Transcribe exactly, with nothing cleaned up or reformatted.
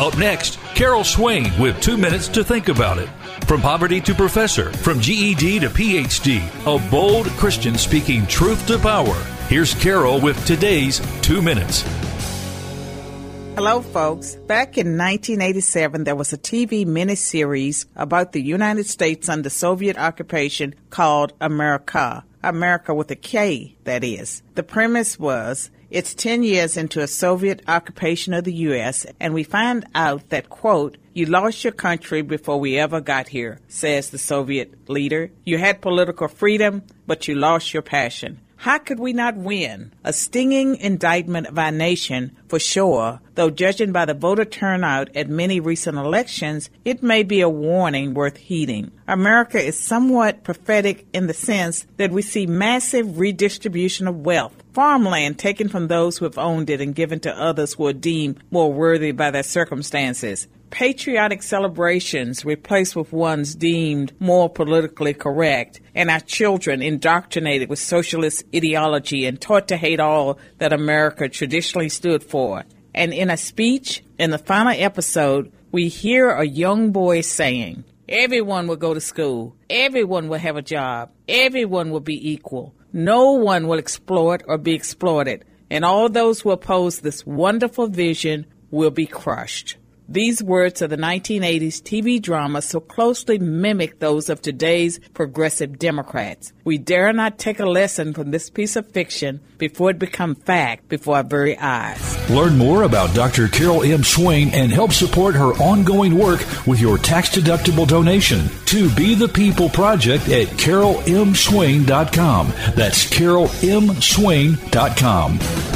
Up next, Carol Swain with two minutes to think about it. From poverty to professor, from G E D to P H D, a bold Christian speaking truth to power. Here's Carol with today's two minutes. Hello, folks. Back in nineteen eighty-seven, there was a T V miniseries about the United States under Soviet occupation called America. America with a K, that is. The premise was it's ten years into a Soviet occupation of the U S, and we find out that, quote, you lost your country before we ever got here, says the Soviet leader. You had political freedom, but you lost your passion. How could we not win? A stinging indictment of our nation, for sure, though judging by the voter turnout at many recent elections, it may be a warning worth heeding. America is somewhat prophetic in the sense that we see massive redistribution of wealth, farmland taken from those who have owned it and given to others who are deemed more worthy by their circumstances. Patriotic celebrations replaced with ones deemed more politically correct, and our children indoctrinated with socialist ideology and taught to hate all that America traditionally stood for. And in a speech in the final episode, we hear a young boy saying, everyone will go to school, everyone will have a job, everyone will be equal, no one will exploit or be exploited, and all those who oppose this wonderful vision will be crushed. These words of the nineteen eighties T V drama so closely mimic those of today's progressive Democrats. We dare not take a lesson from this piece of fiction before it becomes fact before our very eyes. Learn more about Doctor Carol M. Swain and help support her ongoing work with your tax-deductible donation to Be the People Project at carol m swain dot com. That's carol m swain dot com.